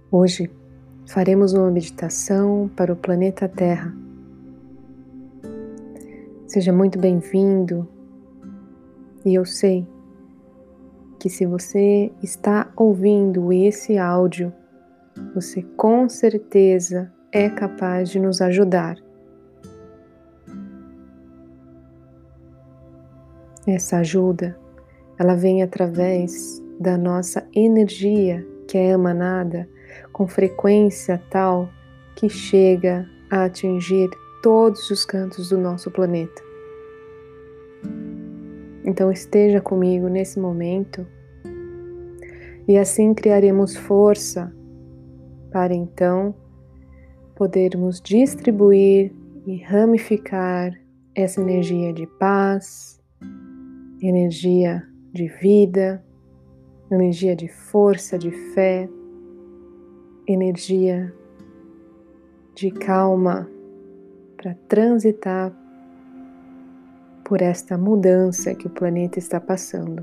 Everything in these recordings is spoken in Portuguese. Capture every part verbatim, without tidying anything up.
Hoje faremos uma meditação para o planeta Terra. Seja muito bem-vindo, e eu sei que se você está ouvindo esse áudio, você com certeza é capaz de nos ajudar. Essa ajuda, ela vem através da nossa energia que é emanada com frequência tal que chega a atingir todos os cantos do nosso planeta. Então esteja comigo nesse momento e assim criaremos força para então podermos distribuir e ramificar essa energia de paz, energia de vida, energia de força, de fé, energia de calma para transitar por esta mudança que o planeta está passando.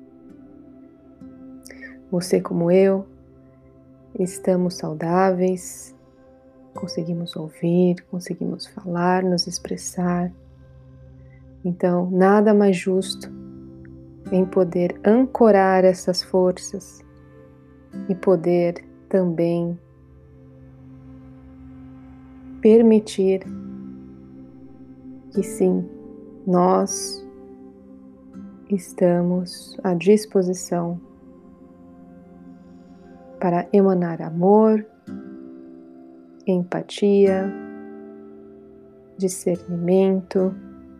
Você, como eu, estamos saudáveis, conseguimos ouvir, conseguimos falar, nos expressar. Então, nada mais justo em poder ancorar essas forças e poder também permitir que sim, nós estamos à disposição para emanar amor, empatia, discernimento,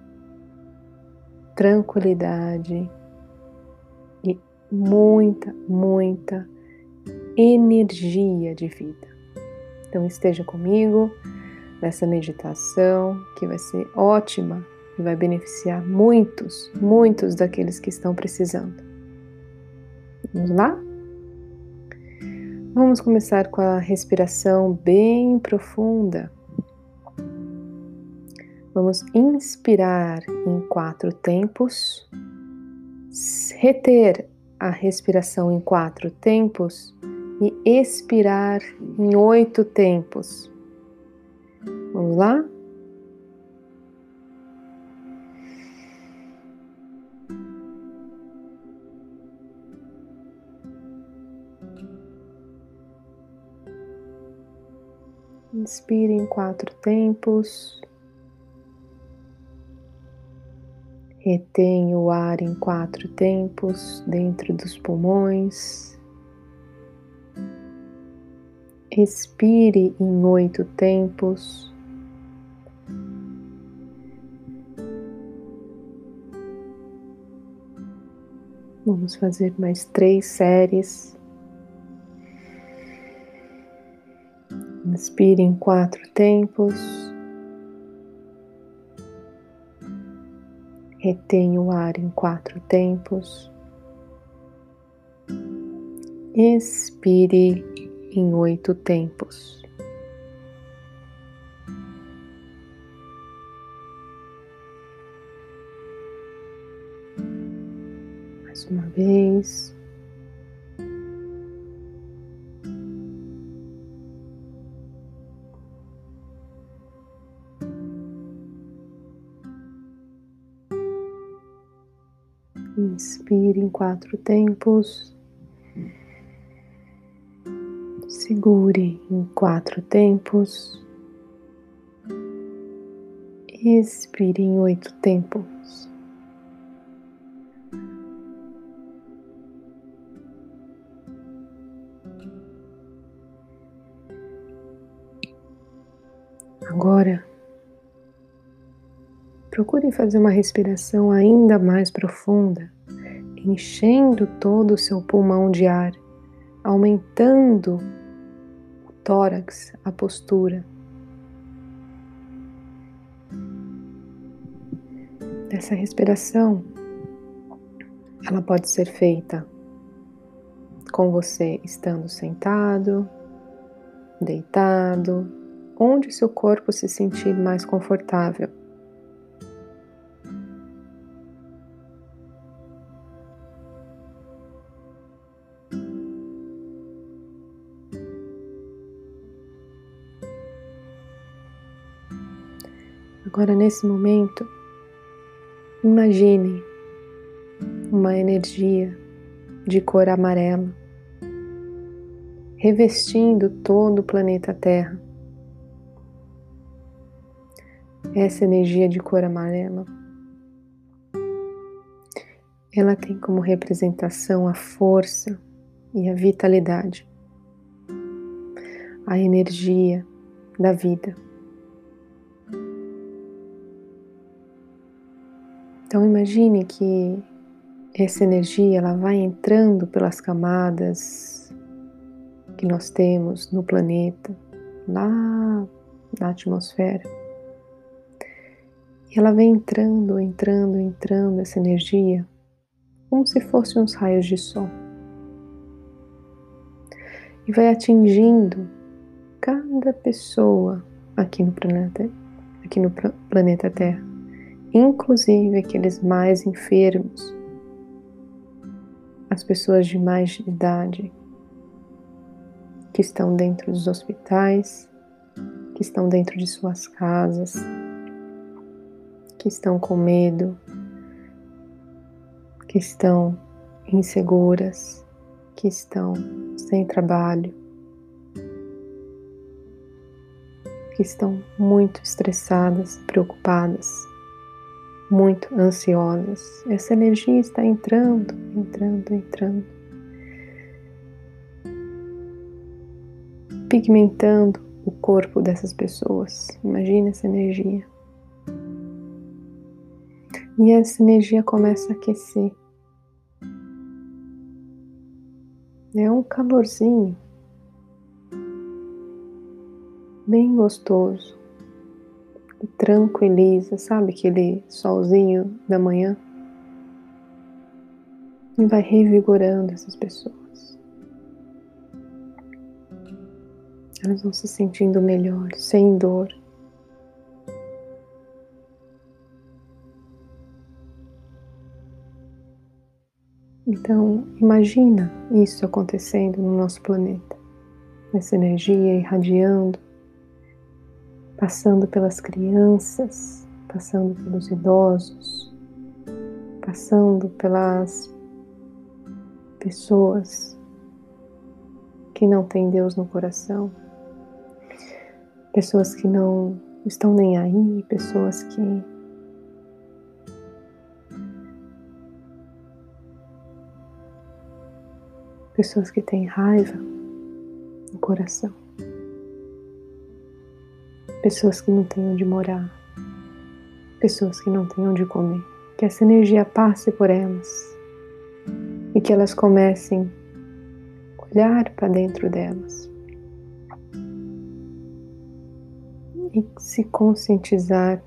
tranquilidade e muita, muita energia de vida. Então esteja comigo nessa meditação que vai ser ótima e vai beneficiar muitos, muitos daqueles que estão precisando. Vamos lá? Vamos começar com a respiração bem profunda. Vamos inspirar em quatro tempos, reter a respiração em quatro tempos e expirar em oito tempos. Vamos lá? Inspire em quatro tempos. Retém o ar em quatro tempos dentro dos pulmões. Expire em oito tempos. Vamos fazer mais três séries. Inspire em quatro tempos. Retenha o ar em quatro tempos. Expire em oito tempos. Mais uma vez. Inspire em quatro tempos. Segure em quatro tempos. Expire em oito tempos. Agora, procure fazer uma respiração ainda mais profunda, enchendo todo o seu pulmão de ar, aumentando o tórax, a postura. Essa respiração, ela pode ser feita com você estando sentado, deitado, onde seu corpo se sentir mais confortável. Agora, nesse momento, imagine uma energia de cor amarela revestindo todo o planeta Terra. Essa energia de cor amarela, ela tem como representação a força e a vitalidade, a energia da vida. Então imagine que essa energia ela vai entrando pelas camadas que nós temos no planeta, lá na atmosfera. E ela vem entrando, entrando, entrando essa energia, como se fossem uns raios de sol. E vai atingindo cada pessoa aqui no planeta, aqui no planeta Terra, inclusive aqueles mais enfermos, as pessoas de mais idade, que estão dentro dos hospitais, que estão dentro de suas casas, que estão com medo, que estão inseguras, que estão sem trabalho, que estão muito estressadas, preocupadas, muito ansiosas. Essa energia está entrando, entrando, entrando, pigmentando o corpo dessas pessoas. Imagine essa energia. E essa energia começa a aquecer. É um calorzinho bem gostoso, que tranquiliza, sabe aquele solzinho da manhã? E vai revigorando essas pessoas. Elas vão se sentindo melhor, sem dor. Então, imagina isso acontecendo no nosso planeta. Essa energia irradiando, passando pelas crianças, passando pelos idosos, passando pelas pessoas que não têm Deus no coração, pessoas que não estão nem aí, pessoas que pessoas que têm raiva no coração, pessoas que não têm onde morar, pessoas que não têm onde comer. Que essa energia passe por elas e que elas comecem a olhar para dentro delas e se conscientizar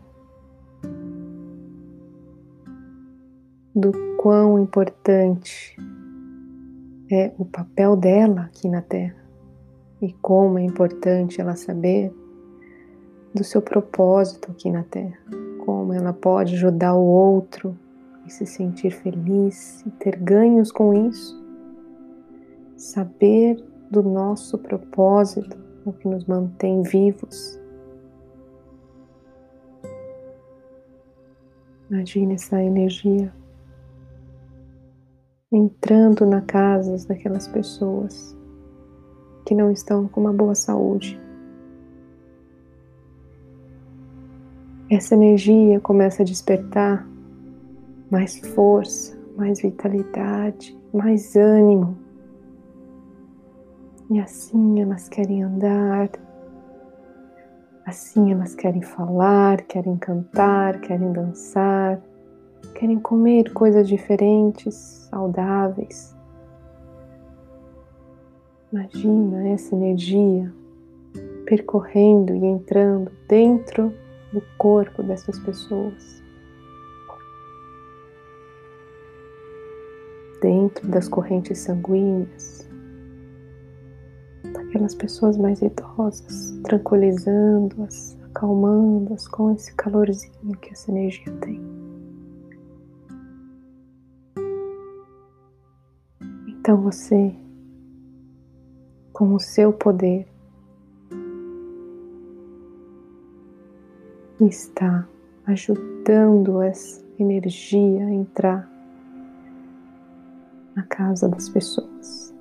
do quão importante é o papel dela aqui na Terra e como é importante ela saber do seu propósito aqui na Terra, como ela pode ajudar o outro e se sentir feliz e ter ganhos com isso. Saber do nosso propósito é o que nos mantém vivos. Imagine essa energia entrando nas casas daquelas pessoas que não estão com uma boa saúde. Essa energia começa a despertar mais força, mais vitalidade, mais ânimo. E assim elas querem andar, assim elas querem falar, querem cantar, querem dançar, querem comer coisas diferentes, saudáveis. Imagina essa energia percorrendo e entrando dentro do corpo dessas pessoas, dentro das correntes sanguíneas, daquelas pessoas mais idosas, tranquilizando-as, acalmando-as com esse calorzinho que essa energia tem. Então você, com o seu poder, está ajudando essa energia a entrar na casa das pessoas,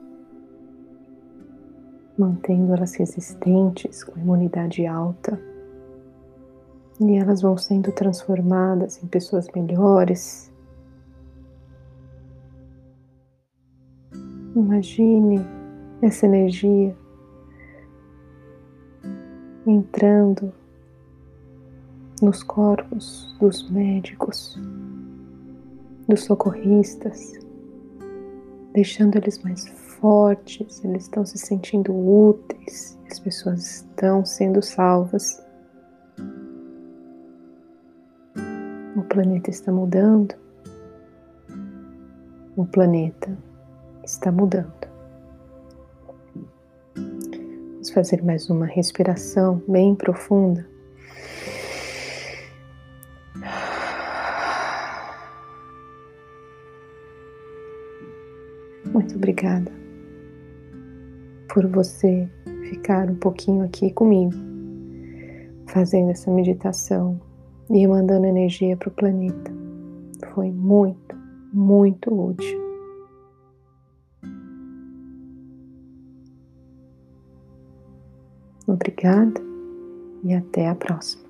mantendo elas resistentes, com imunidade alta, e elas vão sendo transformadas em pessoas melhores. Imagine essa energia entrando nos corpos dos médicos, dos socorristas, deixando eles mais fortes, eles estão se sentindo úteis, as pessoas estão sendo salvas. O planeta está mudando, o planeta está mudando. Vamos fazer mais uma respiração bem profunda. Muito obrigada por você ficar um pouquinho aqui comigo, fazendo essa meditação e mandando energia para o planeta. Foi muito, muito útil. Obrigada e até a próxima.